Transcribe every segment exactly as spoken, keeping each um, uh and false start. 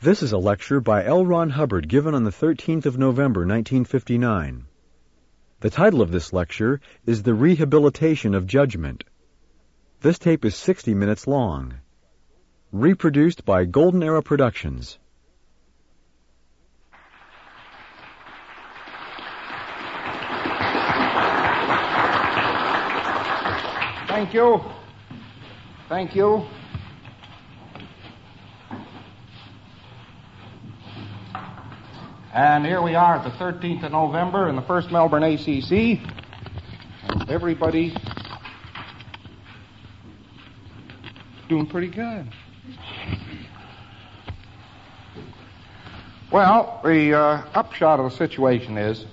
This is a lecture by L. Ron Hubbard given on the thirteenth of November, nineteen fifty-nine. The title of this lecture is The Rehabilitation of Judgment. This tape is sixty minutes long. Reproduced by Golden Era Productions. Thank you. Thank you. And here we are at the thirteenth of November in the first Melbourne A C C. And everybody doing pretty good. Well, the uh, upshot of the situation is,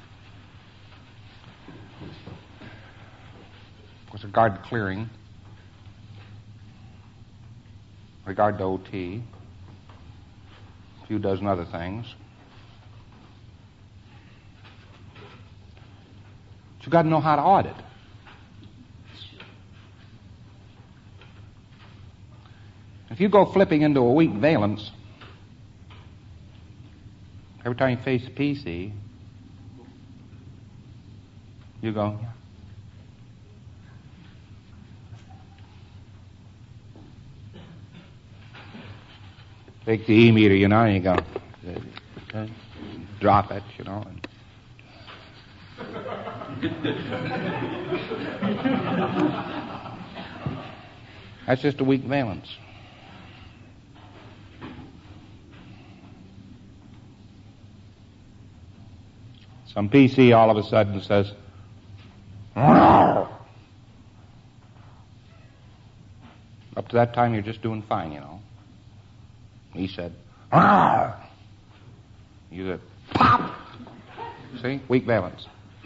with regard to clearing, regard to O T, a few dozen other things, but you've got to know how to audit. If you go flipping into a weak valence, every time you face a P C, you go, take the E meter, you know, and you go, drop it, you know. And that's just a weak valence. Some P C all of a sudden says, "Rawr." Up to that time, you're just doing fine, you know. He said, "Rawr." You said, "Pop." See? Weak valence.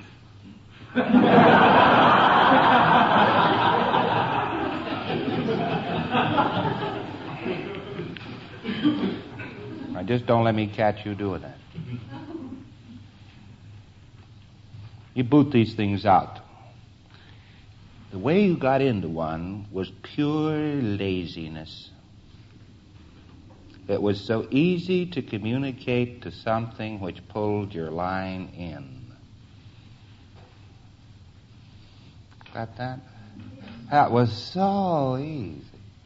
Now, just don't let me catch you doing that. You boot these things out. The way you got into one was pure laziness. It was so easy to communicate to something which pulled your line in. Got that? That was so easy.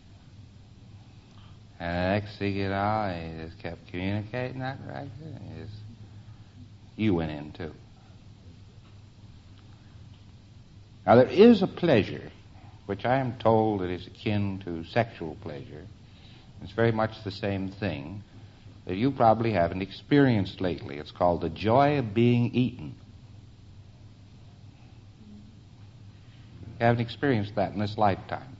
And the next thing you know, you just kept communicating that right there. You, just, you went in too. Now, there is a pleasure, which I am told that is akin to sexual pleasure. It's very much the same thing that you probably haven't experienced lately. It's called the joy of being eaten. You haven't experienced that in this lifetime.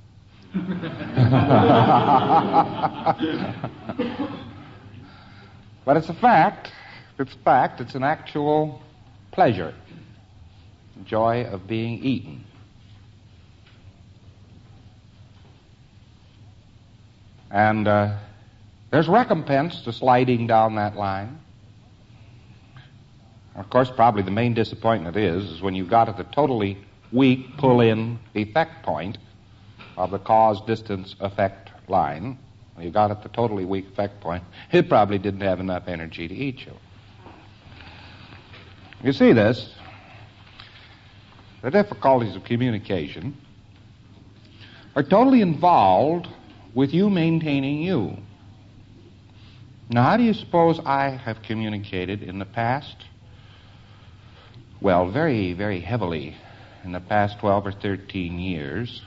But it's a fact. It's a fact. It's an actual pleasure. Joy of being eaten. And uh, there's recompense to sliding down that line. Of course, probably the main disappointment is, is when you got at the totally weak pull-in effect point of the cause-distance effect line. When you got at the totally weak effect point, it probably didn't have enough energy to eat you. You see this? The difficulties of communication are totally involved with you maintaining you. Now, how do you suppose I have communicated in the past? Well, very, very heavily in the past twelve or thirteen years.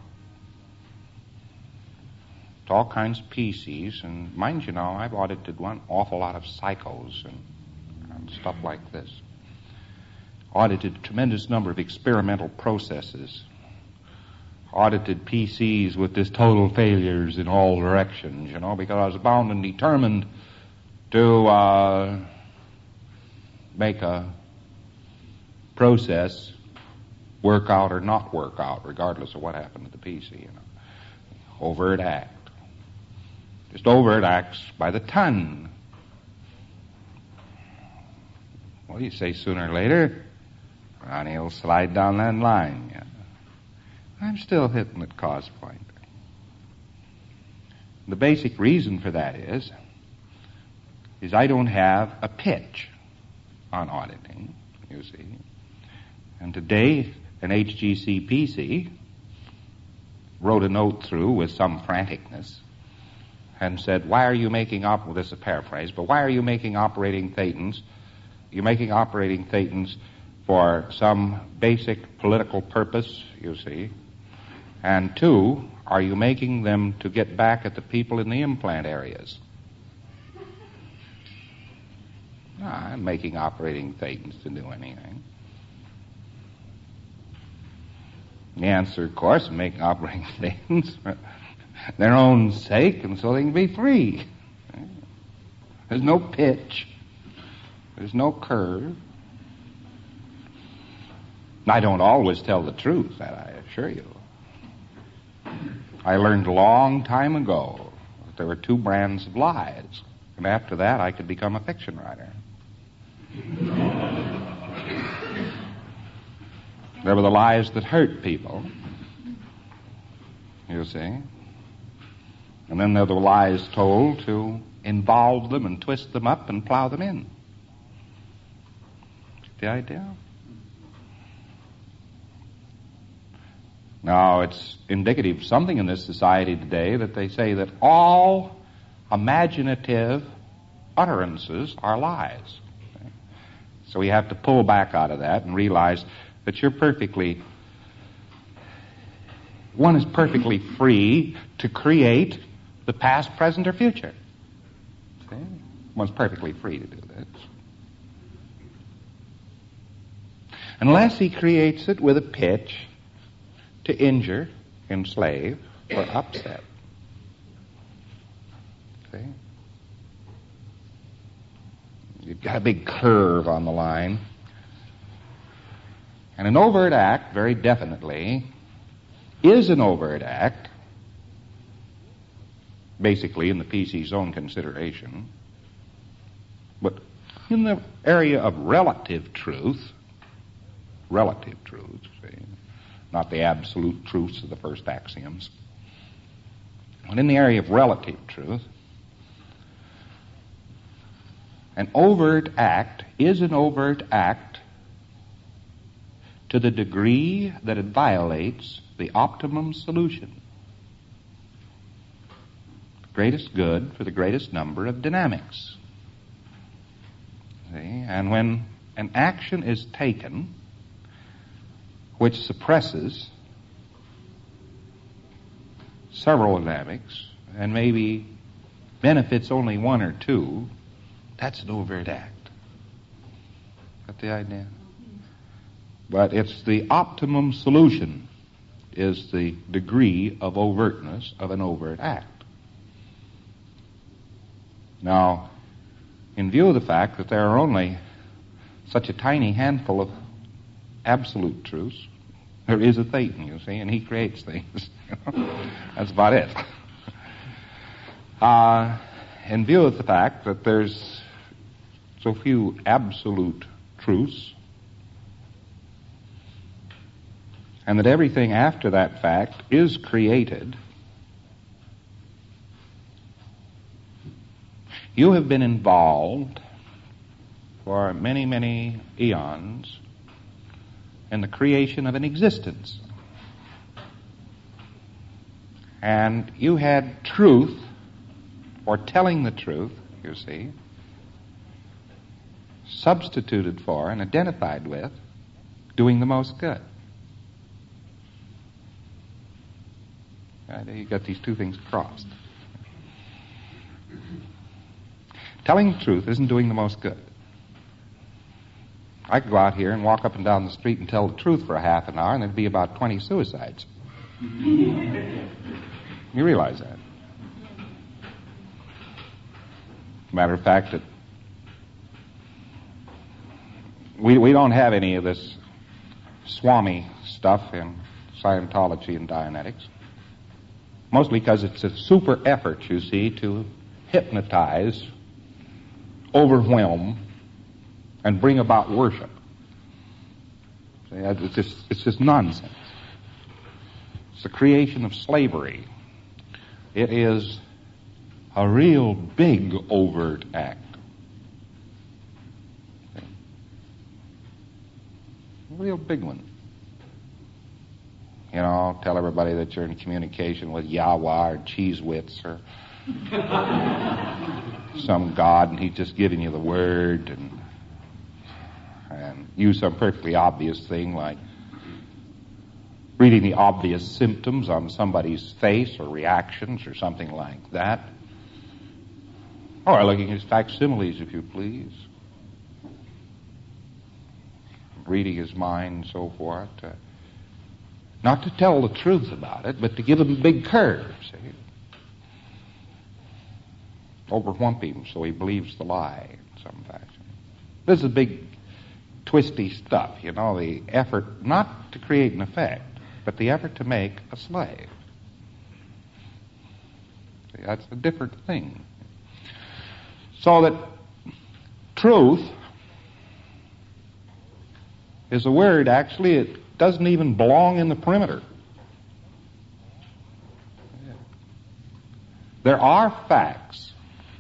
To all kinds of P Cs, and mind you know, I've audited one awful lot of psychos and, and stuff like this. Audited a tremendous number of experimental processes. Audited P Cs with this total failures in all directions, you know, because I was bound and determined to uh, make a process work out or not work out, regardless of what happened to the P C, you know. Overt act. Just overt acts by the ton. Well, you say sooner or later, Ronnie will slide down that line. Yeah. I'm still hitting at cause point. The basic reason for that is is I don't have a pitch on auditing, you see. And today, an H G C P C wrote a note through with some franticness and said, why are you making, op- well, this is a paraphrase, but why are you making operating thetans? You're making operating thetans for some basic political purpose, you see. And two, are you making them to get back at the people in the implant areas? No, I'm making operating thetans to do anything. The answer, of course, I'm making operating thetans for their own sake and so they can be free. There's no pitch. There's no curve. I don't always tell the truth, that I assure you. I learned a long time ago that there were two brands of lies, and after that I could become a fiction writer. There were the lies that hurt people, you see, and then there were the lies told to involve them and twist them up and plow them in. The idea? Now, it's indicative of something in this society today that they say that all imaginative utterances are lies. So we have to pull back out of that and realize that you're perfectly, one is perfectly free to create the past, present, or future. See? One's perfectly free to do that. Unless he creates it with a pitch to injure, enslave, or upset. See? You've got a big curve on the line. And an overt act, very definitely, is an overt act, basically in the P C's own consideration. But in the area of relative truth, relative truth, see, not the absolute truths of the first axioms, but in the area of relative truth, an overt act is an overt act to the degree that it violates the optimum solution. The greatest good for the greatest number of dynamics. See? And when an action is taken which suppresses several dynamics and maybe benefits only one or two, that's an overt act. Got the idea? But it's the optimum solution is the degree of overtness of an overt act. Now, in view of the fact that there are only such a tiny handful of absolute truths, there is a thetan, you see, and he creates things. That's about it. Uh, in view of the fact that there's so few absolute truths, and that everything after that fact is created, you have been involved for many, many eons in the creation of an existence. And you had truth, or telling the truth, you see, substituted for and identified with doing the most good. Right, you've got these two things crossed. Telling the truth isn't doing the most good. I could go out here and walk up and down the street and tell the truth for a half an hour, and there'd be about twenty suicides. You realize that. Matter of fact, that we we don't have any of this Swami stuff in Scientology and Dianetics. Mostly because it's a super effort, you see, to hypnotize, overwhelm, and bring about worship. See, it's just, it's just nonsense. It's the creation of slavery. It is a real big overt act. A real big one. You know, tell everybody that you're in communication with Yahweh or Cheesewitz or some god, and he's just giving you the word, and and use some perfectly obvious thing like reading the obvious symptoms on somebody's face or reactions or something like that. Or looking at his facsimiles, if you please. Reading his mind and so forth. Uh, not to tell the truth about it, but to give him a big curve, see? Overwhelm him so he believes the lie in some fashion. This is big, twisty stuff, you know, the effort not to create an effect, but the effort to make a slave. See, that's a different thing. So that truth is a word, actually, it doesn't even belong in the perimeter. There are facts,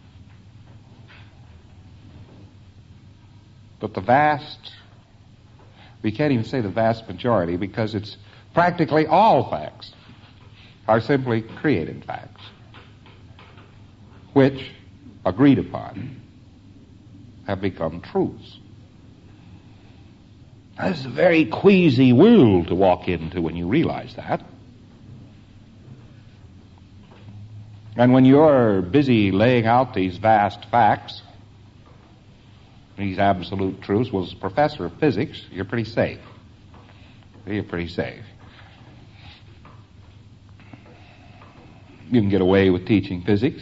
but the vast, we can't even say the vast majority, because it's practically all facts are simply created facts, which, agreed upon, have become truths. Now, this is a very queasy world to walk into when you realize that. And when you're busy laying out these vast facts, these absolute truths, well, as a professor of physics, you're pretty safe. You're pretty safe. You can get away with teaching physics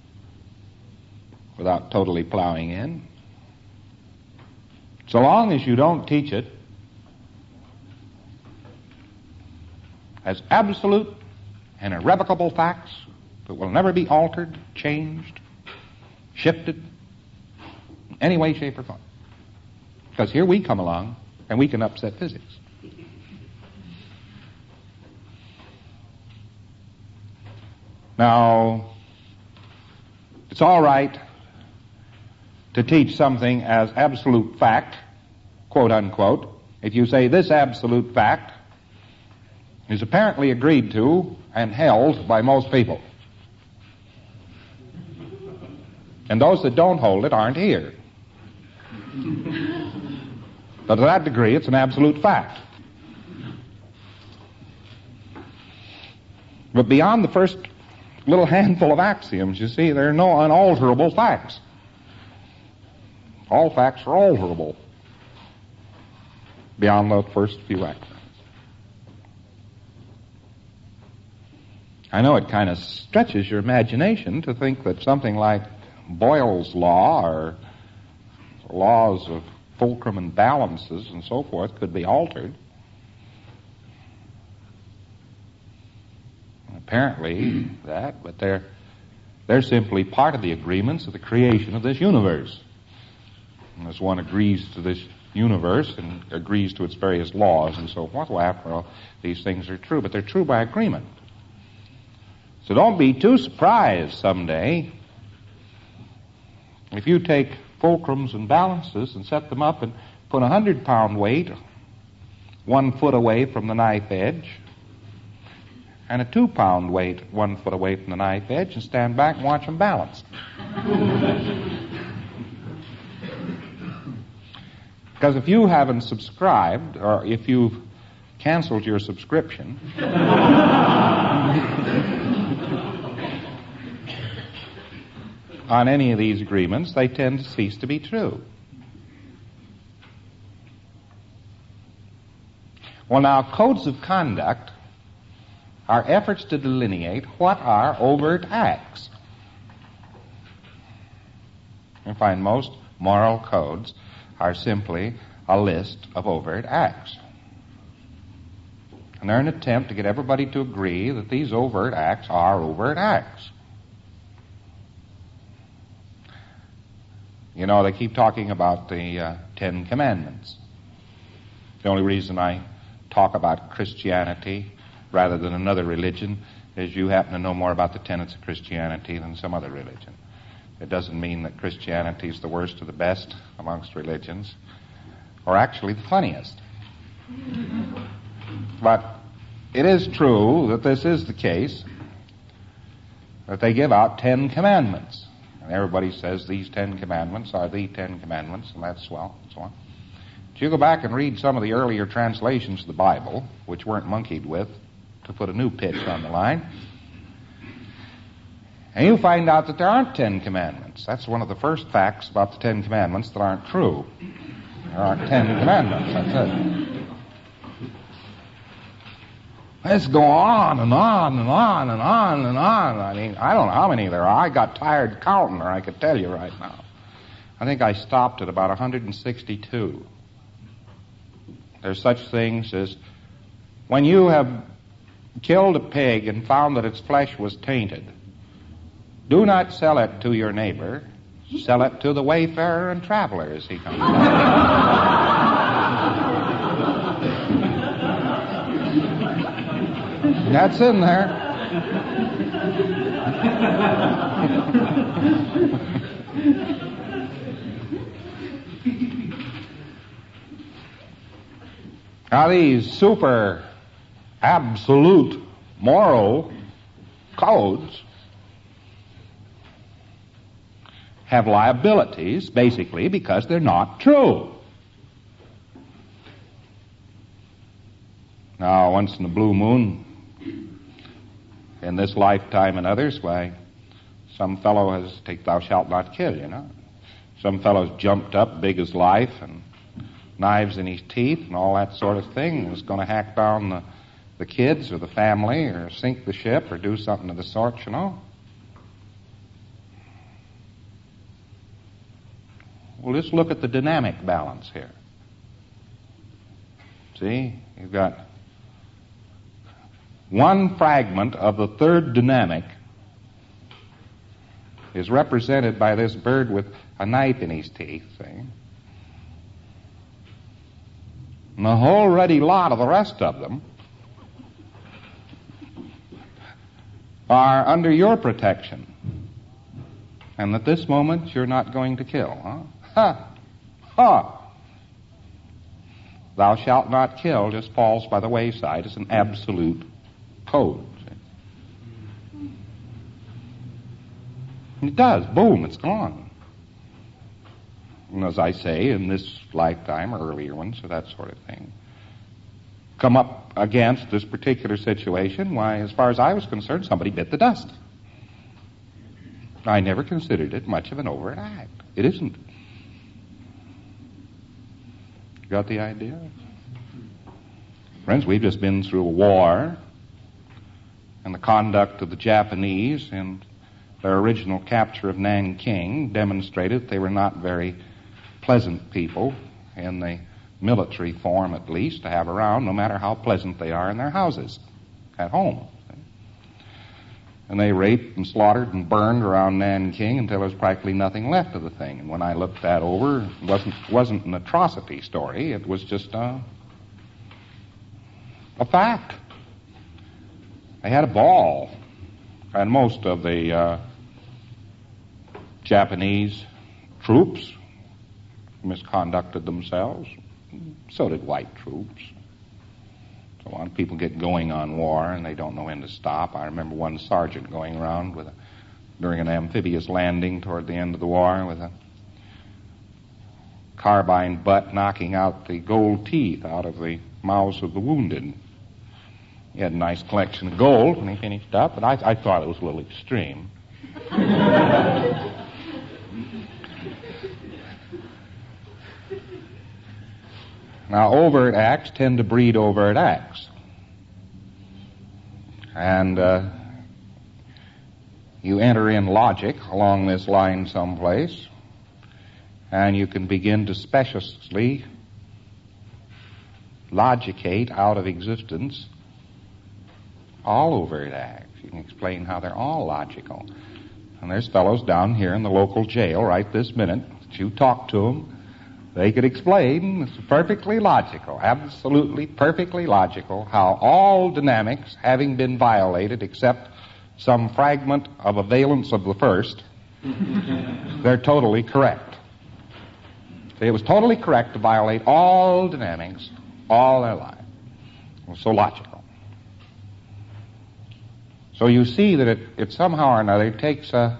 without totally plowing in. So long as you don't teach it as absolute and irrevocable facts that will never be altered, changed, shifted, in any way, shape, or form. Because here we come along and we can upset physics. Now, it's all right to teach something as absolute fact, quote unquote, if you say this absolute fact is apparently agreed to and held by most people. And those that don't hold it aren't here. But to that degree, it's an absolute fact. But beyond the first little handful of axioms, you see, there are no unalterable facts. All facts are alterable beyond the first few axioms. I know it kind of stretches your imagination to think that something like Boyle's law or laws of fulcrum and balances and so forth could be altered. Apparently that, but they're they're simply part of the agreements of the creation of this universe. And as one agrees to this universe and agrees to its various laws and so forth, well, after all, these things are true, but they're true by agreement. So don't be too surprised someday if you take fulcrums and balances and set them up and put a hundred pound weight one foot away from the knife edge and a two pound weight one foot away from the knife edge and stand back and watch them balance. Because if you haven't subscribed, or if you've canceled your subscription, on any of these agreements, they tend to cease to be true. Well, now, codes of conduct are efforts to delineate what are overt acts. You find most moral codes are simply a list of overt acts. And they're an attempt to get everybody to agree that these overt acts are overt acts. You know, they keep talking about the uh, Ten Commandments. The only reason I talk about Christianity rather than another religion is you happen to know more about the tenets of Christianity than some other religion. It doesn't mean that Christianity is the worst or the best amongst religions, or actually the funniest. But it is true that this is the case, that they give out Ten Commandments. And everybody says these Ten Commandments are the Ten Commandments, and that's swell, and so on. If you go back and read some of the earlier translations of the Bible, which weren't monkeyed with, to put a new pitch on the line, and you find out that there aren't Ten Commandments. That's one of the first facts about the Ten Commandments that aren't true. There aren't Ten Commandments, that's it. Let's go on and on and on and on and on. I mean, I don't know how many there are. I got tired counting, or I could tell you right now. I think I stopped at about one hundred sixty-two. There's such things as, when you have killed a pig and found that its flesh was tainted, do not sell it to your neighbor. Sell it to the wayfarer and traveler as he comes by. That's in there. Now these super absolute moral codes have liabilities, basically, because they're not true. Now, once in a blue moon, in this lifetime and others, why, some fellow has, take thou shalt not kill, you know. Some fellow's jumped up, big as life, and knives in his teeth and all that sort of thing, was going to hack down the, the kids or the family or sink the ship or do something of the sort, you know. Well, let's look at the dynamic balance here. See, you've got one fragment of the third dynamic is represented by this bird with a knife in his teeth, see? And the whole ruddy lot of the rest of them are under your protection. And at this moment, you're not going to kill, huh? Ha! Ha! Thou shalt not kill just falls by the wayside as an absolute code. See? It does. Boom, it's gone. And as I say, in this lifetime or earlier ones or that sort of thing, come up against this particular situation, why, as far as I was concerned, somebody bit the dust. I never considered it much of an overt act. It isn't. Got the idea? Friends, we've just been through a war, and the conduct of the Japanese in their original capture of Nanking demonstrated they were not very pleasant people in the military form, at least, to have around, no matter how pleasant they are in their houses at home. And they raped and slaughtered and burned around Nanking until there was practically nothing left of the thing. And when I looked that over, it wasn't, wasn't an atrocity story. It was just a, a fact. They had a ball. And most of the uh, Japanese troops misconducted themselves. So did white troops. So on. People get going on war and they don't know when to stop. I remember one sergeant going around with a, during an amphibious landing toward the end of the war with a carbine butt knocking out the gold teeth out of the mouths of the wounded. He had a nice collection of gold when he finished up, but I, I thought it was a little extreme. Now, overt acts tend to breed overt acts. And uh, you enter in logic along this line someplace, and you can begin to speciously logicate out of existence all overt acts. You can explain how they're all logical. And there's fellows down here in the local jail right this minute that you talk to them, they could explain, it's perfectly logical, absolutely perfectly logical, how all dynamics, having been violated except some fragment of a valence of the first, they're totally correct. See, it was totally correct to violate all dynamics all their life. It was so logical. So you see that it, it somehow or another takes a,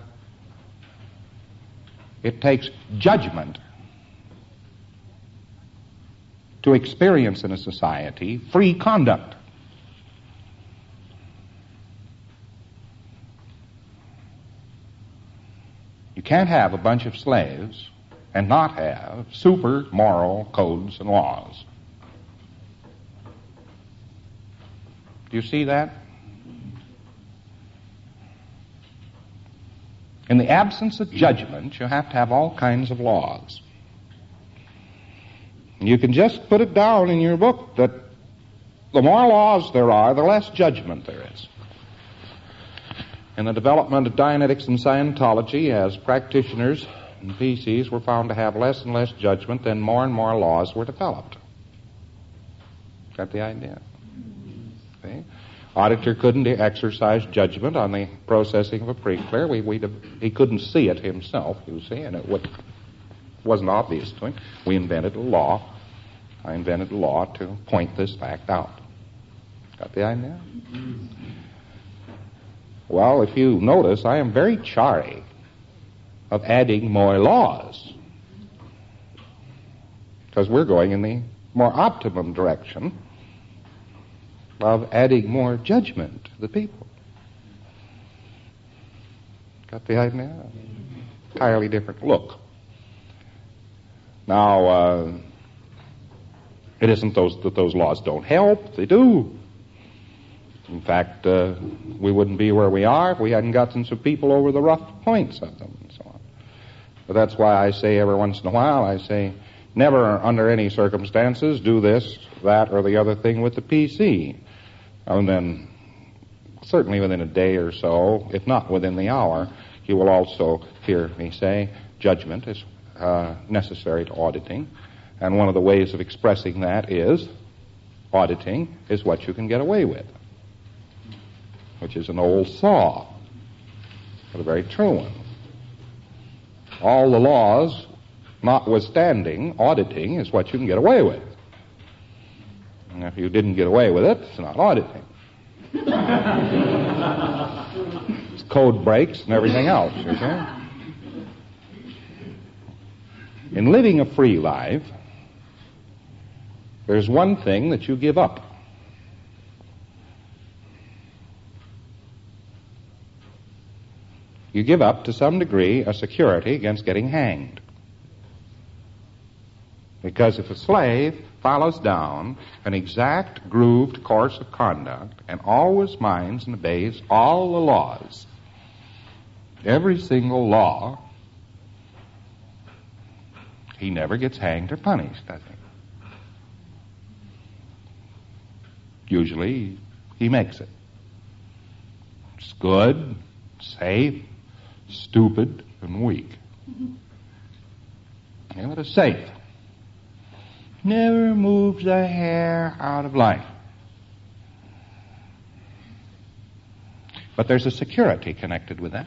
it takes judgment to experience in a society free conduct. You can't have a bunch of slaves and not have super moral codes and laws. Do you see that? In the absence of judgment, you have to have all kinds of laws. You can just put it down in your book that the more laws there are, the less judgment there is. In the development of Dianetics and Scientology, as practitioners and P Cs were found to have less and less judgment, then more and more laws were developed. Got the idea? See? Auditor couldn't exercise judgment on the processing of a pre-clear. We, we, he couldn't see it himself, you see, and it would, wasn't obvious to him. We invented a law. I invented a law to point this fact out. Got the idea? Well, if you notice, I am very chary of adding more laws, because we're going in the more optimum direction of adding more judgment to the people. Got the idea? Entirely different look. Now, uh, it isn't those that those laws don't help. They do. In fact, uh, we wouldn't be where we are if we hadn't gotten some people over the rough points of them and so on. But that's why I say every once in a while, I say, never under any circumstances do this, that, or the other thing with the P C. And then, certainly within a day or so, if not within the hour, you will also hear me say judgment is uh, necessary to auditing. And one of the ways of expressing that is auditing is what you can get away with, which is an old saw, but a very true one. All the laws notwithstanding, auditing is what you can get away with. And if you didn't get away with it, it's not auditing. It's code breaks and everything else, you see. In living a free life, there's one thing that you give up. You give up, to some degree, a security against getting hanged. Because if a slave follows down an exact, grooved course of conduct and always minds and obeys all the laws, every single law, he never gets hanged or punished, does he? Usually, he makes it. It's good, safe, stupid, and weak. Yeah, but it's safe. Never moves a hair out of line. But there's a security connected with that.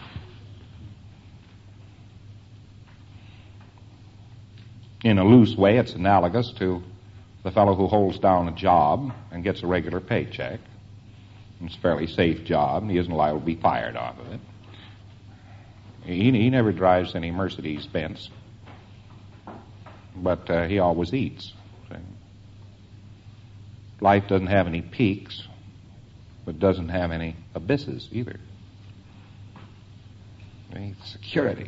In a loose way, it's analogous to the fellow who holds down a job and gets a regular paycheck. It's a fairly safe job, and he isn't liable to be fired off of it. He, he never drives any Mercedes-Benz. But uh, he always eats. See? Life doesn't have any peaks, but doesn't have any abysses either. See? Security.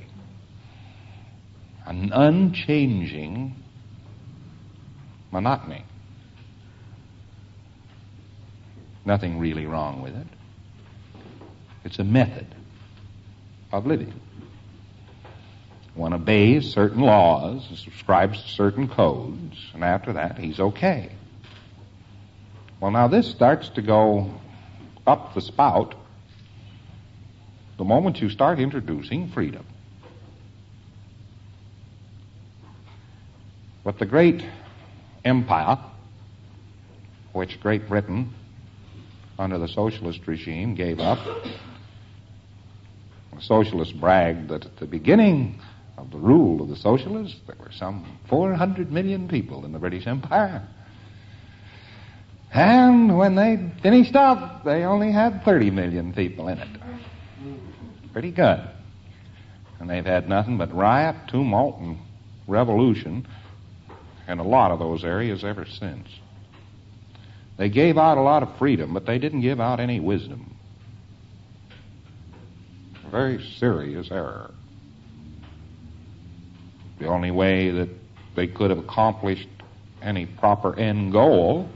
An unchanging monotony. Nothing really wrong with it. It's a method of living. One obeys certain laws, subscribes to certain codes, and after that, he's okay. Well, now this starts to go up the spout the moment you start introducing freedom. But the great empire, which Great Britain, under the socialist regime, gave up, the socialists bragged that at the beginning of the rule of the socialists, there were some four hundred million people in the British Empire. And when they finished up, they only had thirty million people in it. Pretty good. And they've had nothing but riot, tumult, and revolution in a lot of those areas ever since. They gave out a lot of freedom, but they didn't give out any wisdom. A very serious error. The only way that they could have accomplished any proper end goal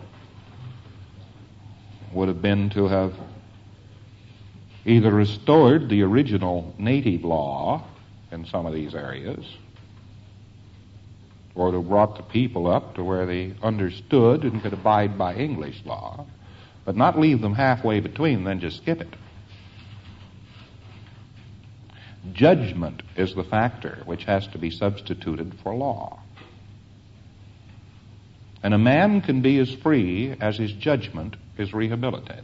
would have been to have either restored the original native law in some of these areas, or to have brought the people up to where they understood and could abide by English law, but not leave them halfway between, then just skip it. Judgment is the factor which has to be substituted for law. And a man can be as free as his judgment is rehabilitated.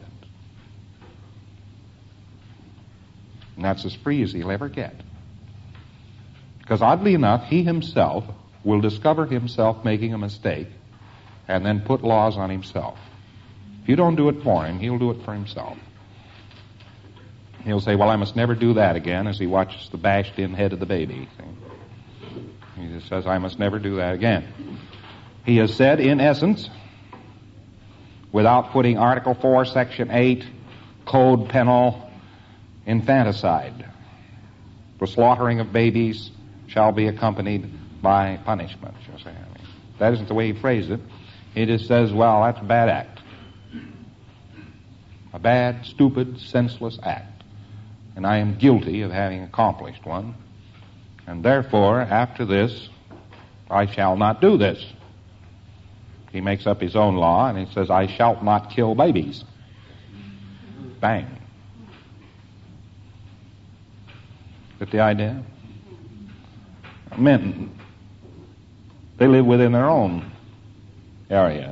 And that's as free as he'll ever get. Because oddly enough, he himself will discover himself making a mistake and then put laws on himself. If you don't do it for him, he'll do it for himself. He'll say, well, I must never do that again, as he watches the bashed-in head of the baby. He just says, I must never do that again. He has said, in essence, without putting Article four, Section eight, Code Penal, infanticide. The slaughtering of babies shall be accompanied by punishment. You say. I mean, that isn't the way he phrased it. He just says, well, that's a bad act. A bad, stupid, senseless act. And I am guilty of having accomplished one. And therefore, after this, I shall not do this. He makes up his own law, and he says, I shall not kill babies. Bang. Get the idea? Men, they live within their own area.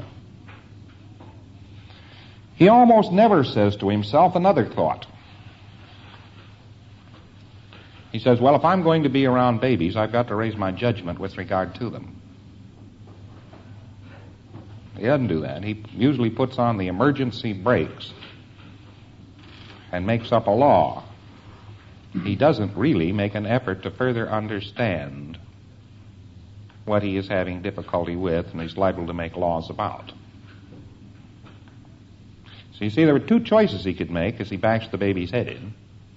He almost never says to himself another thought. He says, well, if I'm going to be around babies, I've got to raise my judgment with regard to them. He doesn't do that. He usually puts on the emergency brakes and makes up a law. He doesn't really make an effort to further understand what he is having difficulty with and is liable to make laws about. So you see, there were two choices he could make as he bashed the baby's head in.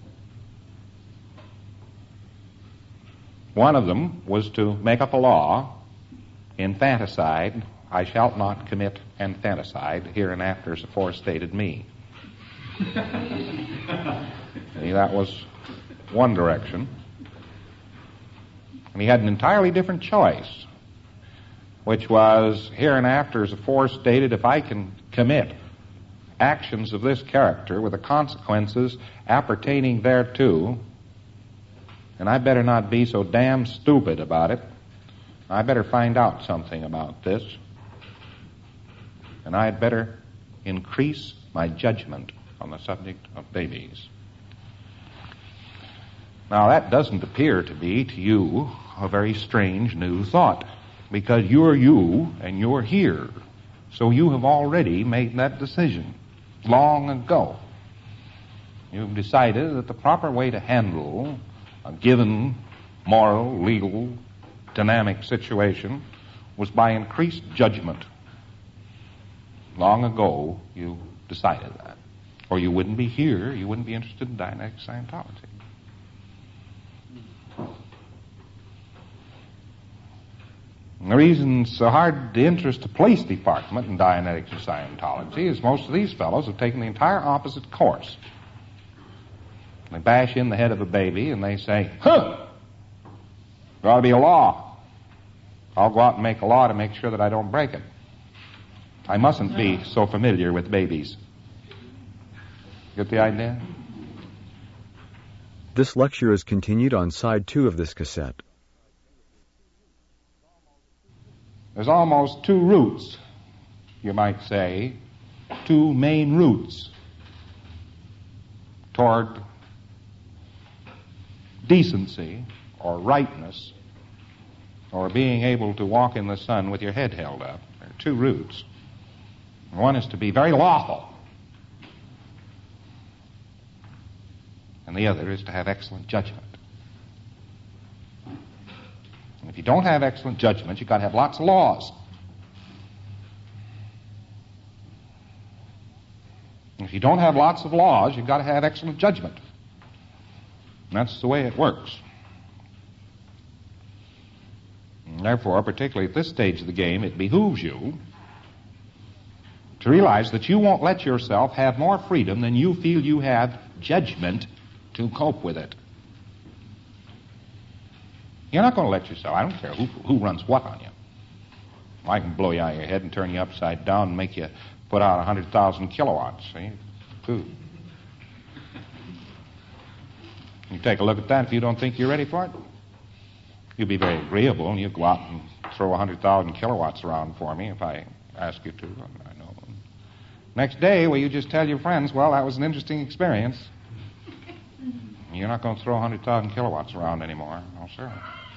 One of them was to make up a law, infanticide, I shall not commit infanticide, hereinafter is aforestated me. See, that was one direction. And he had an entirely different choice, which was, hereinafter is aforestated, if I can commit actions of this character with the consequences appertaining thereto, and I better not be so damn stupid about it. I better find out something about this. And I'd better increase my judgment on the subject of babies. Now, that doesn't appear to be, to you, a very strange new thought, because you're you and you're here. So you have already made that decision long ago. You've decided that the proper way to handle a given moral, legal, dynamic situation was by increased judgment. Long ago, you decided that. Or you wouldn't be here, you wouldn't be interested in Dianetics Scientology. And the reason it's so hard to interest the police department in Dianetics and Scientology is most of these fellows have taken the entire opposite course. They bash in the head of a baby and they say, huh, there ought to be a law. I'll go out and make a law to make sure that I don't break it. I mustn't be so familiar with babies. Get the idea? This lecture is continued on side two of this cassette. There's almost two routes, you might say, two main routes toward decency or rightness or being able to walk in the sun with your head held up. There are two routes. One is to be very lawful. And the other is to have excellent judgment. And if you don't have excellent judgment, you've got to have lots of laws. And if you don't have lots of laws, you've got to have excellent judgment. And that's the way it works. And therefore, particularly at this stage of the game, it behooves you to realize that you won't let yourself have more freedom than you feel you have judgment to cope with it. You're not going to let yourself, I don't care who, who runs what on you. I can blow you out of your head and turn you upside down and make you put out one hundred thousand kilowatts, see? Food. You take a look at that. If you don't think you're ready for it, you'll be very agreeable, and you go out and throw one hundred thousand kilowatts around for me if I ask you to. I know. Next day, well, you just tell your friends, well, that was an interesting experience. You're not going to throw one hundred thousand kilowatts around anymore. No, sir.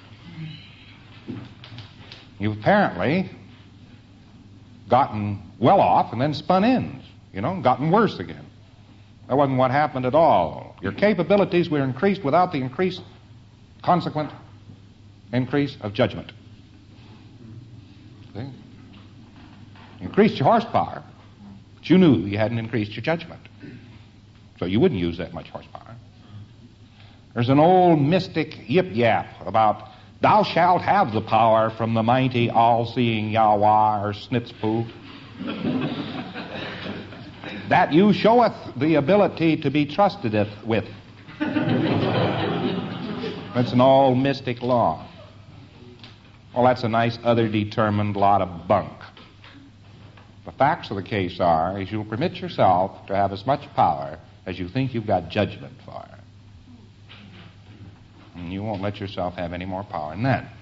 You've apparently gotten well off and then spun ends, you know, and gotten worse again. That wasn't what happened at all. Your capabilities were increased without the increased, consequent increase of judgment. See? Increased your horsepower, but you knew you hadn't increased your judgment. So you wouldn't use that much horsepower. There's an old mystic yip-yap about thou shalt have the power from the mighty all-seeing Yahweh or Snitzpoo. That you showeth the ability to be trusted with. That's an old mystic law. Well, that's a nice other determined lot of bunk. The facts of the case are, is you'll permit yourself to have as much power as you think you've got judgment for. And you won't let yourself have any more power than that.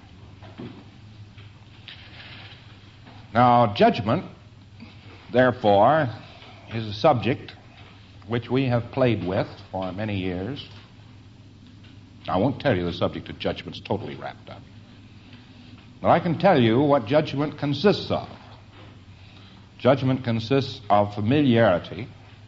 Now, judgment, therefore, is a subject which we have played with for many years. I won't tell you the subject of judgment's totally wrapped up. But I can tell you what judgment consists of. Judgment consists of familiarity,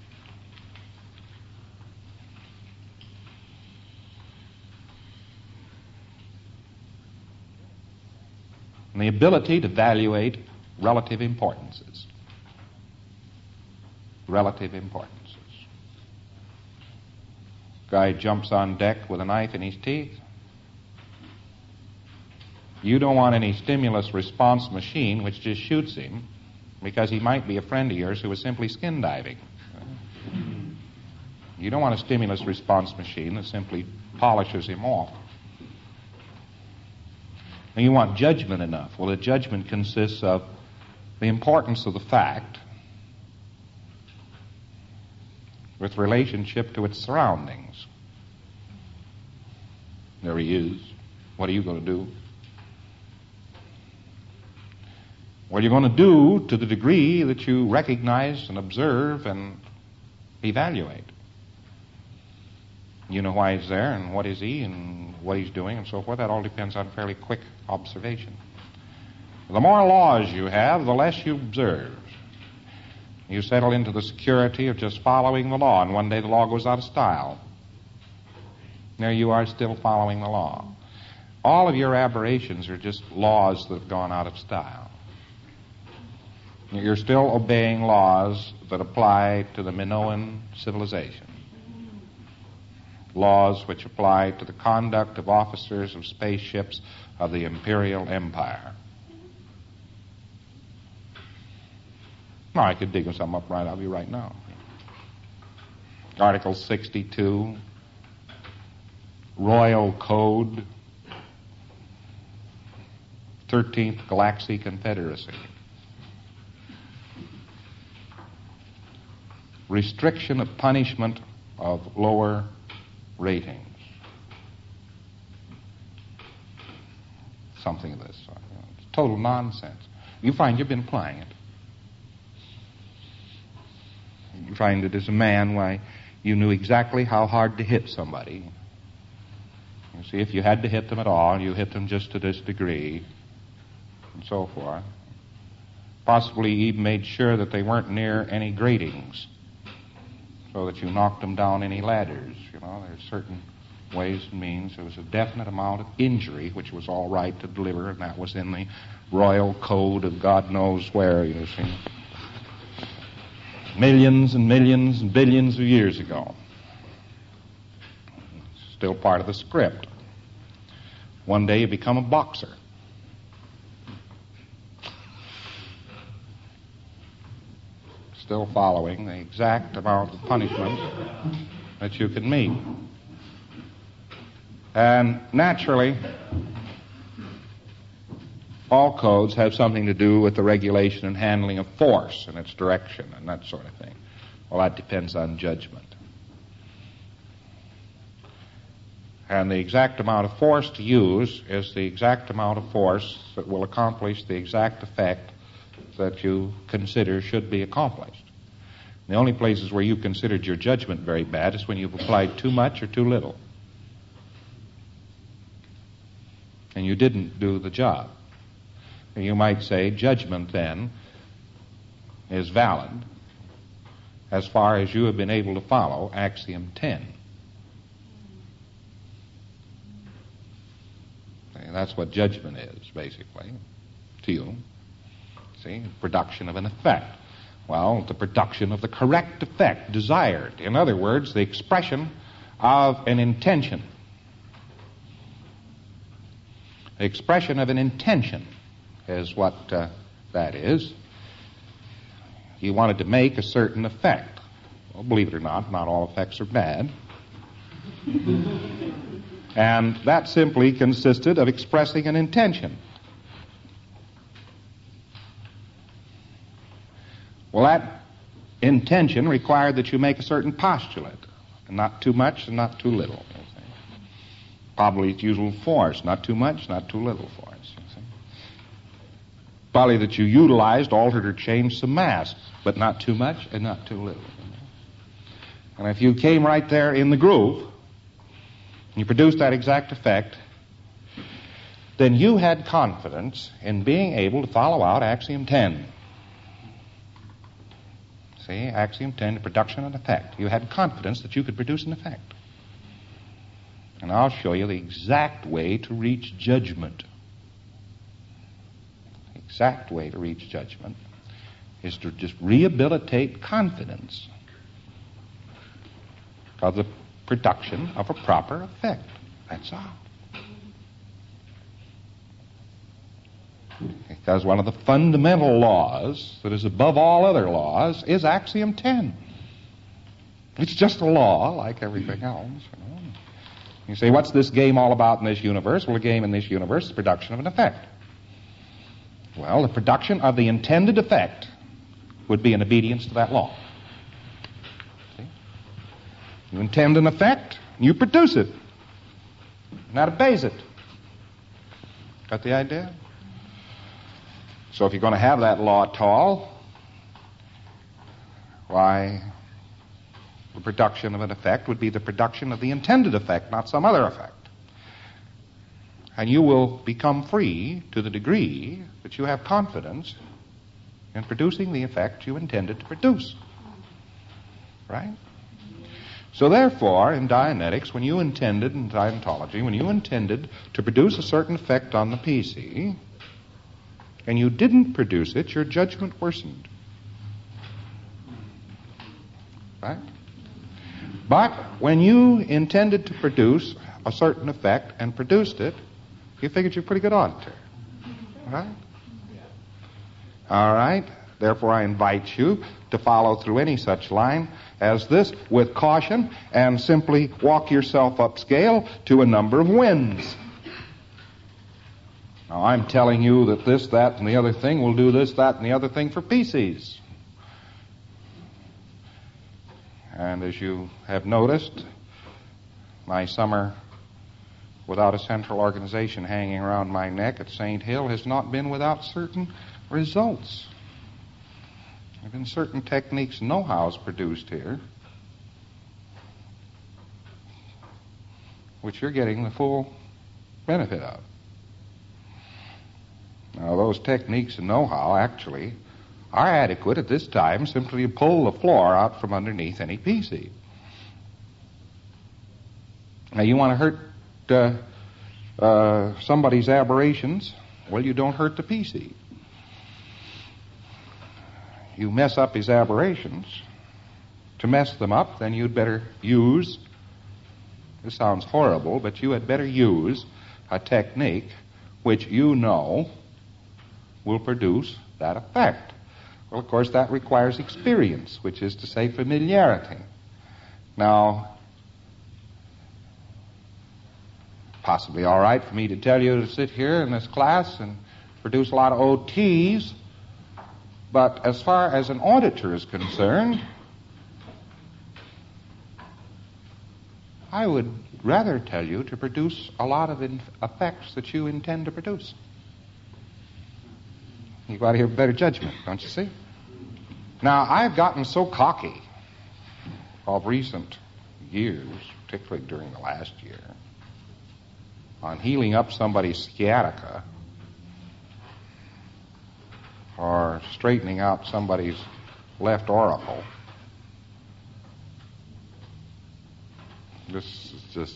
and the ability to evaluate relative importances. Relative importances. Guy jumps on deck with a knife in his teeth. You don't want any stimulus response machine which just shoots him because he might be a friend of yours who was simply skin diving. You don't want a stimulus response machine that simply polishes him off. And you want judgment enough. Well, the judgment consists of the importance of the fact with relationship to its surroundings. There he is. What are you going to do? What are you going to do to the degree that you recognize and observe and evaluate? You know why he's there and what is he and what he's doing and so forth. That all depends on fairly quick observation. The more laws you have, the less you observe. You settle into the security of just following the law, and one day the law goes out of style. There you are still following the law. All of your aberrations are just laws that have gone out of style. You're still obeying laws that apply to the Minoan civilization. Laws which apply to the conduct of officers of spaceships of the Imperial Empire. Now, I could dig some up right, I'll be right now. Article sixty-two, Royal Code, thirteenth Galaxy Confederacy. Restriction of punishment of lower ratings. Something of this sort. You know, it's total nonsense. You find you've been applying it. You find that as a man, why, you knew exactly how hard to hit somebody. You see, if you had to hit them at all, you hit them just to this degree, and so forth. Possibly even made sure that they weren't near any gratings so that you knocked them down any ladders. You know, there's certain ways and means. There was a definite amount of injury which was all right to deliver, and that was in the royal code of God knows where, you see. Millions and millions and billions of years ago. It's still part of the script. One day you become a boxer. Still following the exact amount of punishment that you can meet. And naturally, all codes have something to do with the regulation and handling of force and its direction and that sort of thing. Well, that depends on judgment. And the exact amount of force to use is the exact amount of force that will accomplish the exact effect that you consider should be accomplished. The only places where you considered your judgment very bad is when you've applied too much or too little. And you didn't do the job. And you might say judgment then is valid as far as you have been able to follow axiom ten. And that's what judgment is, basically, to you. See, production of an effect. Well, the production of the correct effect desired. In other words, the expression of an intention. The expression of an intention is what uh, that is. You wanted to make a certain effect. Well, believe it or not, not all effects are bad. And that simply consisted of expressing an intention. Well, that intention required that you make a certain postulate, and not too much and not too little. Probably its usual force, not too much, not too little force. You see. Probably that you utilized, altered, or changed some mass, but not too much and not too little. And if you came right there in the groove, and you produced that exact effect, then you had confidence in being able to follow out axiom ten. See, axiom ten, the production of an effect. You had confidence that you could produce an effect. And I'll show you the exact way to reach judgment. The exact way to reach judgment is to just rehabilitate confidence of the production of a proper effect. That's all. Because one of the fundamental laws that is above all other laws is axiom ten. It's just a law like everything else. You know? You say, what's this game all about in this universe? Well, a game in this universe is the production of an effect. Well, the production of the intended effect would be in obedience to that law. See? You intend an effect, and you produce it. And that obeys it. Got the idea? So if you're going to have that law at all, why, the production of an effect would be the production of the intended effect, not some other effect. And you will become free to the degree that you have confidence in producing the effect you intended to produce. Right? So therefore, in Dianetics, when you intended, in Scientology, when you intended to produce a certain effect on the P C, and you didn't produce it, your judgment worsened. Right? But when you intended to produce a certain effect and produced it, you figured you're a pretty good auditor. Right? All right? Therefore, I invite you to follow through any such line as this with caution and simply walk yourself upscale to a number of wins. Now, I'm telling you that this, that, and the other thing will do this, that, and the other thing for P Cs. And as you have noticed, my summer without a central organization hanging around my neck at Saint Hill has not been without certain results. There have been certain techniques and know-hows produced here, which you're getting the full benefit of. Now, those techniques and know-how actually are adequate at this time simply to pull the floor out from underneath any P C. Now, you want to hurt uh, uh, somebody's aberrations? Well, you don't hurt the P C. You mess up his aberrations. To mess them up, then you'd better use, this sounds horrible, but you had better use a technique which you know will produce that effect. Well, of course, that requires experience, which is to say familiarity. Now, possibly all right for me to tell you to sit here in this class and produce a lot of O Ts, but as far as an auditor is concerned, I would rather tell you to produce a lot of in- effects that you intend to produce. You've got to have better judgment, don't you see? Now, I've gotten so cocky of recent years, particularly during the last year, on healing up somebody's sciatica or straightening out somebody's left auricle. This is just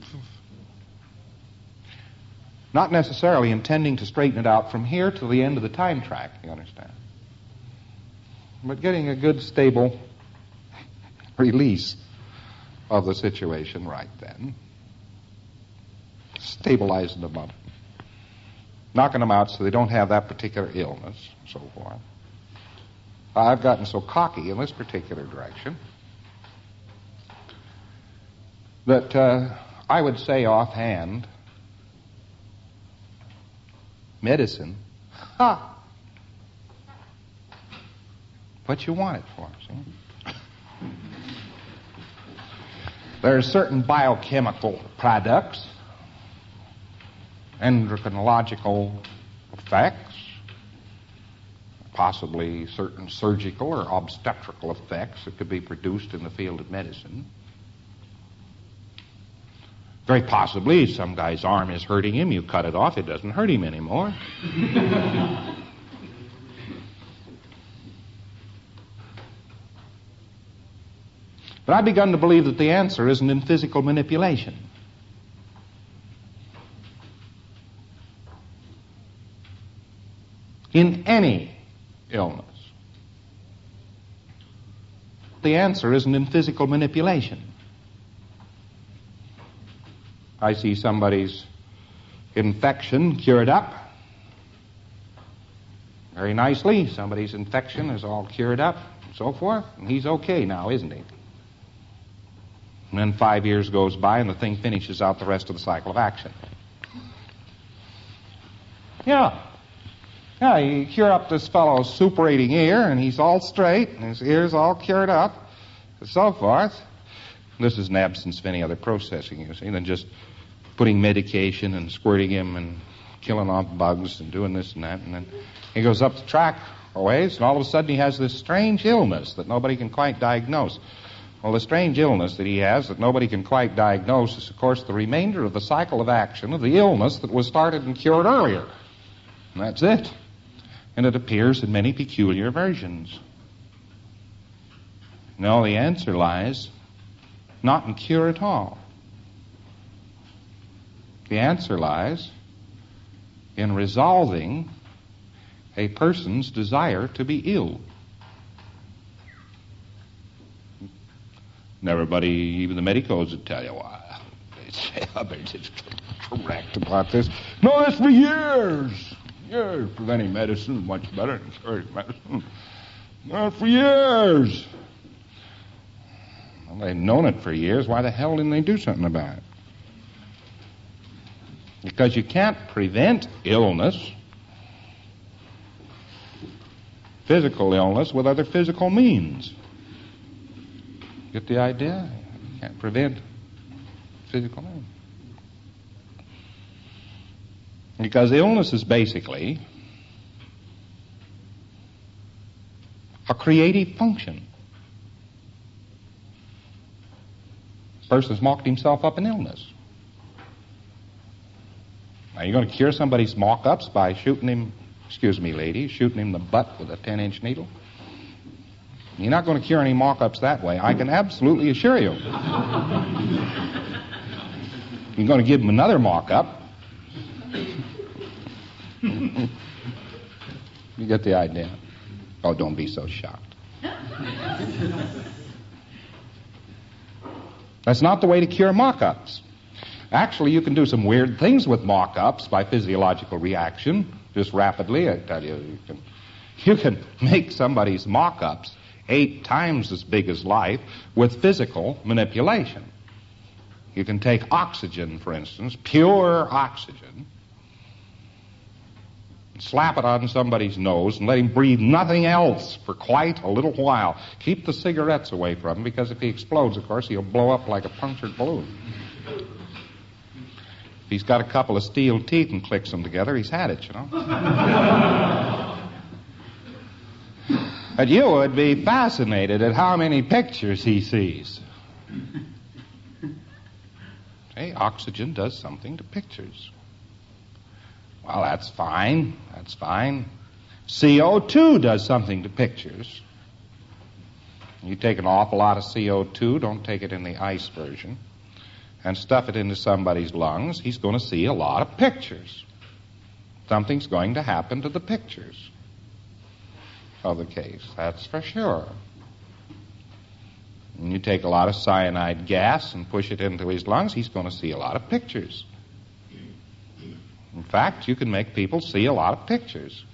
not necessarily intending to straighten it out from here to the end of the time track, you understand? But getting a good, stable release of the situation right then. Stabilizing them up. Knocking them out so they don't have that particular illness, and so forth. I've gotten so cocky in this particular direction that uh, I would say offhand, medicine, ha! What you want it for, see? There are certain biochemical products, endocrinological effects, possibly certain surgical or obstetrical effects that could be produced in the field of medicine. Very possibly, some guy's arm is hurting him, you cut it off, it doesn't hurt him anymore. But I've begun to believe that the answer isn't in physical manipulation. In any illness, the answer isn't in physical manipulation. I see somebody's infection cured up very nicely. Somebody's infection is all cured up and so forth, and he's okay now, isn't he? And then five years goes by and the thing finishes out the rest of the cycle of action. Yeah. Yeah, you cure up this fellow's suppurating ear, and he's all straight, and his ear's all cured up, and so forth. This is in absence of any other processing, you see, than just putting medication and squirting him and killing off bugs and doing this and that. And then he goes up the track a ways, and all of a sudden he has this strange illness that nobody can quite diagnose. Well, the strange illness that he has that nobody can quite diagnose is, of course, the remainder of the cycle of action of the illness that was started and cured earlier. And that's it. And it appears in many peculiar versions. No, the answer lies not in cure at all. The answer lies in resolving a person's desire to be ill. And everybody, even the medicos, would tell you why. They say, oh, they're just correct about this. No, that's for years. Years. Preventing medicine is much better than curing medicine. Not for years. Well, they've known it for years. Why the hell didn't they do something about it? Because you can't prevent illness, physical illness, with other physical means. Get the idea? You can't prevent physical illness. Because illness is basically a creative function. A person's mocked himself up in illness. Now, you're going to cure somebody's mock-ups by shooting him excuse me, lady, shooting him in the butt with a ten-inch needle. You're not going to cure any mock-ups that way, I can absolutely assure you. You're going to give him another mock-up. You get the idea. Oh, don't be so shocked. That's not the way to cure mock-ups. Actually, you can do some weird things with mock-ups by physiological reaction, just rapidly, I tell you. You can, you can make somebody's mock-ups eight times as big as life with physical manipulation. You can take oxygen, for instance, pure oxygen, slap it on somebody's nose and let him breathe nothing else for quite a little while. Keep the cigarettes away from him, because if he explodes, of course, he'll blow up like a punctured balloon. If he's got a couple of steel teeth and clicks them together, he's had it, you know. But you would be fascinated at how many pictures he sees. Hey, oxygen does something to pictures. Well, that's fine. That's fine. C O two does something to pictures. You take an awful lot of C O two, don't take it in the ice version, and stuff it into somebody's lungs, he's going to see a lot of pictures. Something's going to happen to the pictures of the case, that's for sure. And you take a lot of cyanide gas and push it into his lungs, he's going to see a lot of pictures. In fact, you can make people see a lot of pictures.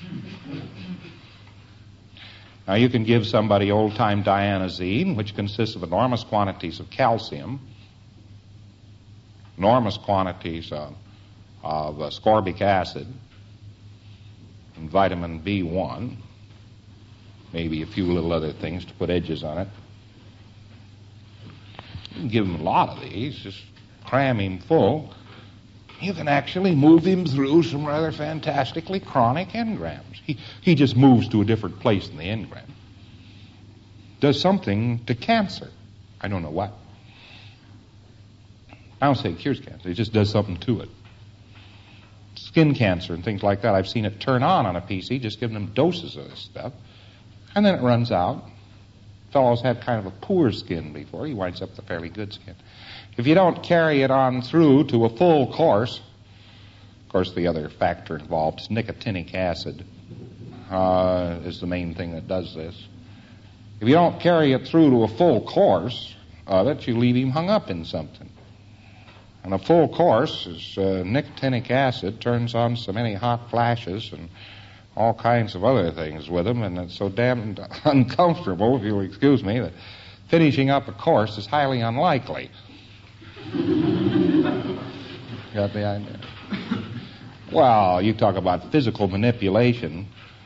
Now, you can give somebody old-time dianazine, which consists of enormous quantities of calcium, enormous quantities of, of ascorbic acid, and vitamin B one, maybe a few little other things to put edges on it. You can give him a lot of these, just cram him full. You can actually move him through some rather fantastically chronic engrams. He, he just moves to a different place in the engram. Does something to cancer. I don't know what. I don't say it cures cancer. It just does something to it. Skin cancer and things like that, I've seen it turn on on a P C, just giving them doses of this stuff. And then it runs out. Fellow's had kind of a poor skin before. He winds up with a fairly good skin. If you don't carry it on through to a full course, of course the other factor involved is nicotinic acid uh, is the main thing that does this. If you don't carry it through to a full course of it, you leave him hung up in something. And a full course is uh, nicotinic acid turns on so many hot flashes and all kinds of other things with him, and it's so damn uncomfortable, if you'll excuse me, that finishing up a course is highly unlikely. Got the idea? Well, you talk about physical manipulation.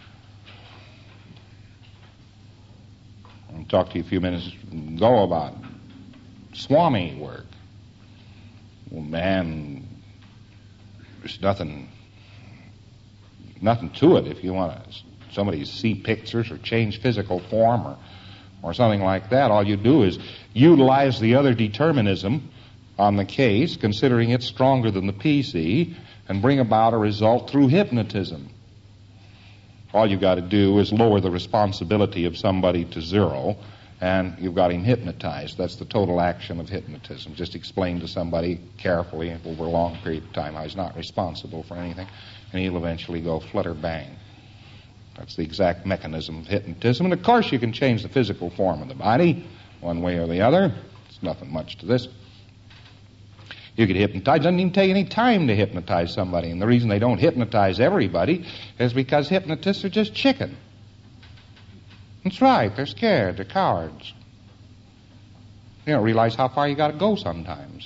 I talked to you a few minutes ago about Swami work. Well, man, there's nothing, nothing to it. If you want to, somebody to see pictures or change physical form or, or something like that, all you do is utilize the other determinism on the case, considering it's stronger than the P C, and bring about a result through hypnotism. All you've got to do is lower the responsibility of somebody to zero, and you've got him hypnotized. That's the total action of hypnotism. Just explain to somebody carefully over a long period of time how he's not responsible for anything, and he'll eventually go flutter bang. That's the exact mechanism of hypnotism. And of course you can change the physical form of the body, one way or the other. It's nothing much to this. You could hypnotize. It doesn't even take any time to hypnotize somebody. And the reason they don't hypnotize everybody is because hypnotists are just chicken. That's right. They're scared. They're cowards. You don't realize how far you got to go sometimes.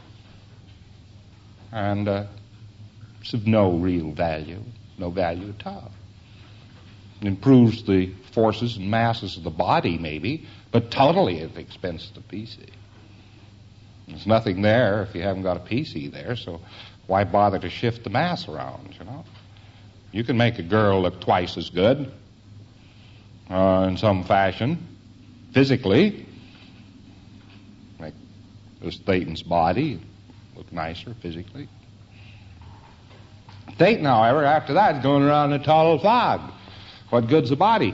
And uh, it's of no real value. No value at all. It improves the forces and masses of the body, maybe, but totally at the expense of the P C. There's nothing there if you haven't got a P C there, so why bother to shift the mass around, you know? You can make a girl look twice as good uh, in some fashion, physically. Make this Thaden's body look nicer physically. Satan, however, after that, is going around in a total fog. What good's a body?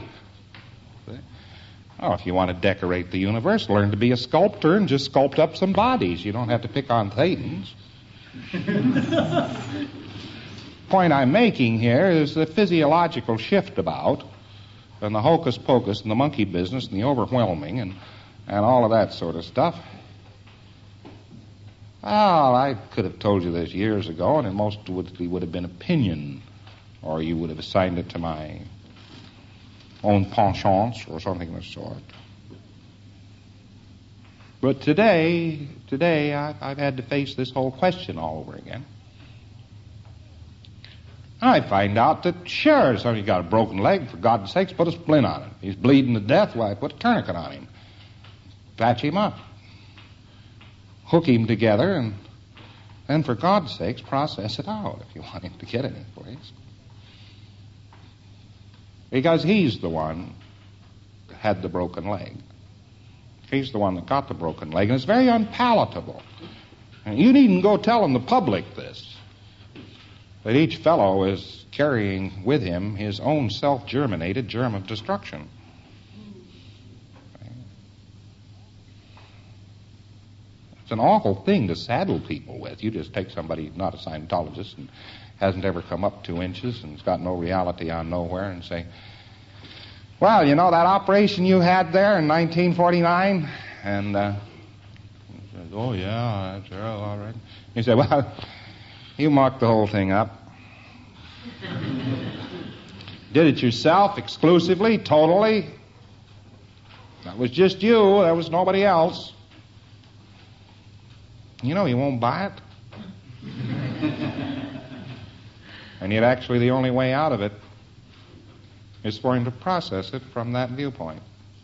Oh, if you want to decorate the universe, learn to be a sculptor and just sculpt up some bodies. You don't have to pick on Satan's. Point I'm making here is the physiological shift about, and the hocus pocus and the monkey business and the overwhelming and, and all of that sort of stuff. Well, I could have told you this years ago, and it mostly would have been opinion, or you would have assigned it to my own penchants or something of the sort. But today, today I've, I've had to face this whole question all over again. I find out that, sure, somebody's got a broken leg, for God's sakes, put a splint on it. He's bleeding to death, why, put a tourniquet on him. Patch him up. Hook him together, and then, for God's sakes, process it out if you want him to get any place. Because he's the one that had the broken leg. He's the one that got the broken leg, and it's very unpalatable. And you needn't go telling the public this, that each fellow is carrying with him his own self-germinated germ of destruction. It's an awful thing to saddle people with. You just take somebody not a Scientologist and hasn't ever come up two inches and has got no reality on nowhere and say, well, you know, that operation you had there in nineteen forty-nine? And, uh, he says, oh, yeah, that's all right. You say, well, you marked the whole thing up. Did it yourself, exclusively, totally. That was just you. There was nobody else. You know, he won't buy it. And yet, actually, the only way out of it is for him to process it from that viewpoint.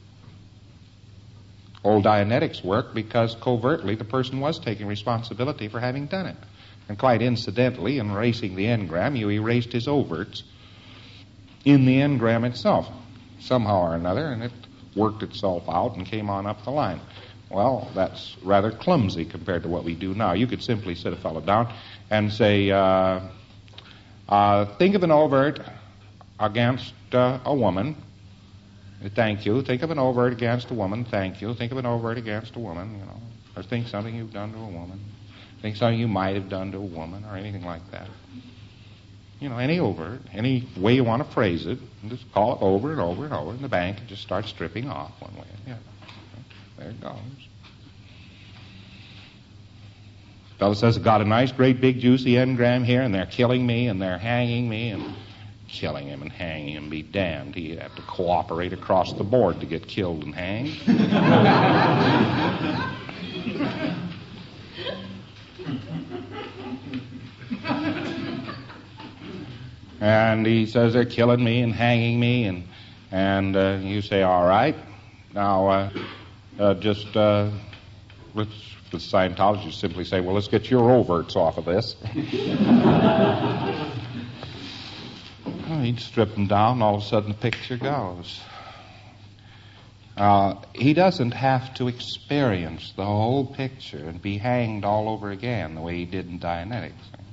Old Dianetics worked because covertly the person was taking responsibility for having done it. And quite incidentally, in erasing the engram, you erased his overts in the engram itself, somehow or another, and it worked itself out and came on up the line. Well, that's rather clumsy compared to what we do now. You could simply sit a fellow down and say, uh, uh, think of an overt against uh, a woman. Thank you. Think of an overt against a woman. Thank you. Think of an overt against a woman, you know. Or think something you've done to a woman. Think something you might have done to a woman or anything like that. You know, any overt, any way you want to phrase it, and just call it over and over and over, and the bank just starts stripping off one way. Yeah. There it goes. Fellow says, I've got a nice, great, big, juicy engram here, and they're killing me, and they're hanging me, and killing him and hanging him be damned. He'd have to cooperate across the board to get killed and hanged. And he says they're killing me and hanging me, and and uh, you say, all right, now uh, uh, just uh, let's, the Scientologists simply say, well, let's get your overts off of this. Well, he'd strip them down, and all of a sudden the picture goes. Uh, he doesn't have to experience the whole picture and be hanged all over again the way he did in Dianetics.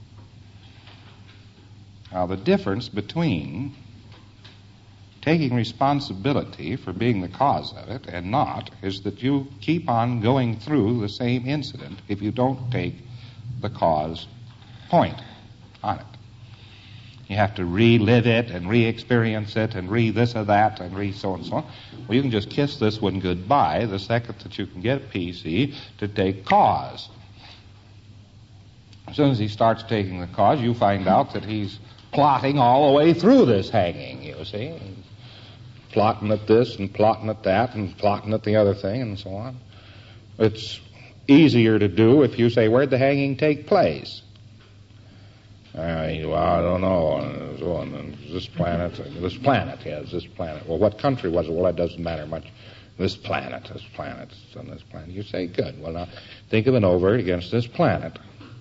Now, the difference between taking responsibility for being the cause of it and not is that you keep on going through the same incident if you don't take the cause point on it. You have to relive it and re-experience it and re-this or that and re-so and so on. Well, you can just kiss this one goodbye the second that you can get a P C to take cause. As soon as he starts taking the cause, you find out that he's plotting all the way through this hanging, you see. He's plotting at this and plotting at that and plotting at the other thing and so on. It's easier to do if you say, where'd the hanging take place? Uh, well, I don't know. And so on. This planet, this planet, yes, this planet. Well, what country was it? Well, that doesn't matter much. This planet, this planet, on this planet. You say, good. Well, now, think of an overt against this planet.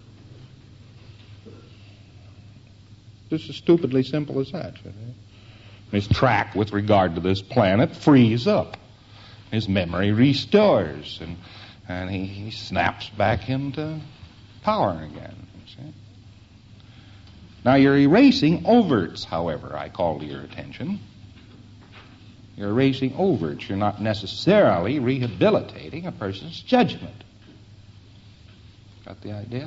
Just as stupidly simple as that. His track with regard to this planet frees up. His memory restores, and and he, he snaps back into power again. You see? Now, you're erasing overts, however, I call to your attention. You're erasing overts. You're not necessarily rehabilitating a person's judgment. Got the idea?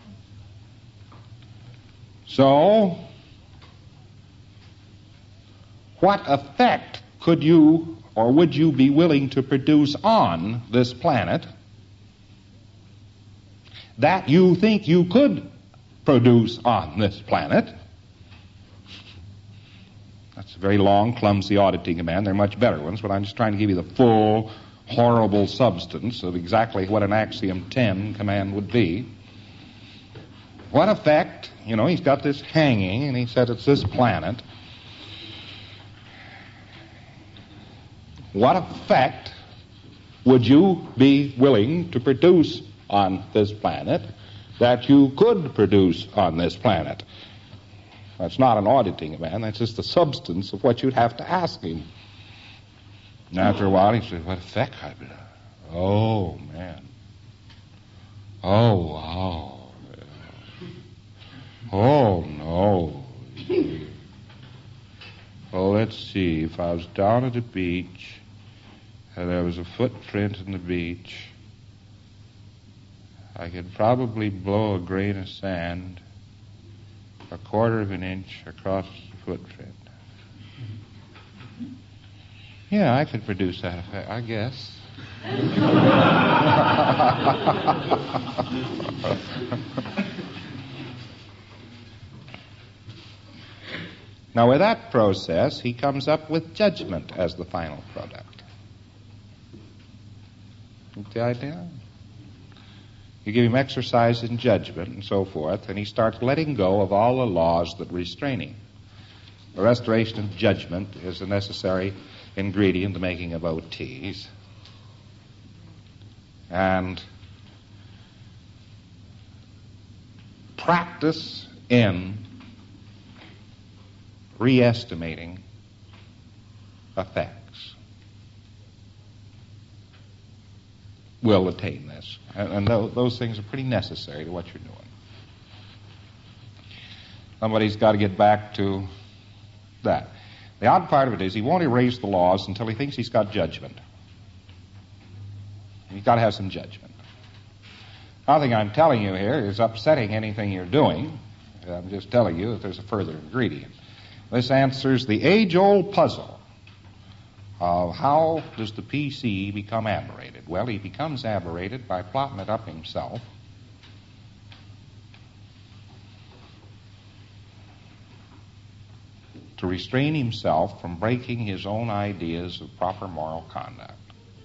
So, what effect could you or would you be willing to produce on this planet that you think you could produce on this planet? That's a very long, clumsy auditing command. There are much better ones, but I'm just trying to give you the full, horrible substance of exactly what an Axiom ten command would be. What effect, you know, he's got this hanging, and he said it's this planet. What effect would you be willing to produce on this planet that you could produce on this planet? That's not an auditing command. That's just the substance of what you'd have to ask him. And after a while, he said, what effect? Oh, man. Oh, wow. Oh, no. Oh, let's see. If I was down at the beach and there was a footprint in the beach, I could probably blow a grain of sand a quarter of an inch across the footprint. Yeah, I could produce that effect, I guess. Now, with that process, he comes up with judgment as the final product. Get the idea? You give him exercise in judgment and so forth, and he starts letting go of all the laws that restrain him. The restoration of judgment is a necessary ingredient in the making of O Ts. And practice in re-estimating effects will attain this. And, and th- those things are pretty necessary to what you're doing. Somebody's got to get back to that. The odd part of it is he won't erase the laws until he thinks he's got judgment. You've got to have some judgment. Nothing I'm telling you here is upsetting anything you're doing. I'm just telling you that there's a further ingredient. This answers the age-old puzzle of how does the P C become aberrated. Well, he becomes aberrated by plotting it up himself. To restrain himself from breaking his own ideas of proper moral conduct.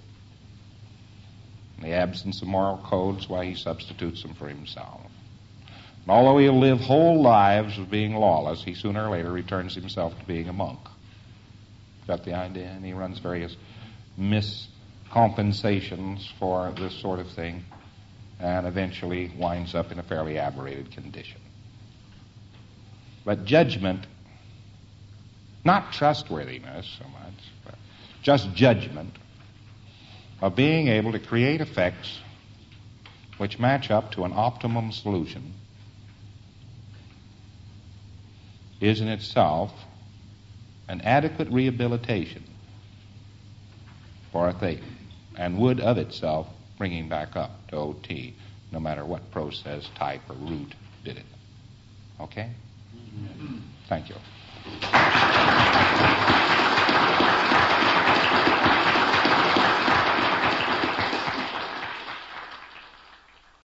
In the absence of moral codes, why he substitutes them for himself. And although he'll live whole lives of being lawless, he sooner or later returns himself to being a monk. Got the idea? And he runs various miscompensations for this sort of thing and eventually winds up in a fairly aberrated condition. But judgment, not trustworthiness so much, but just judgment of being able to create effects which match up to an optimum solution is in itself an adequate rehabilitation for a thing and would of itself bring him back up to O T no matter what process, type, or route did it. Okay? Thank you.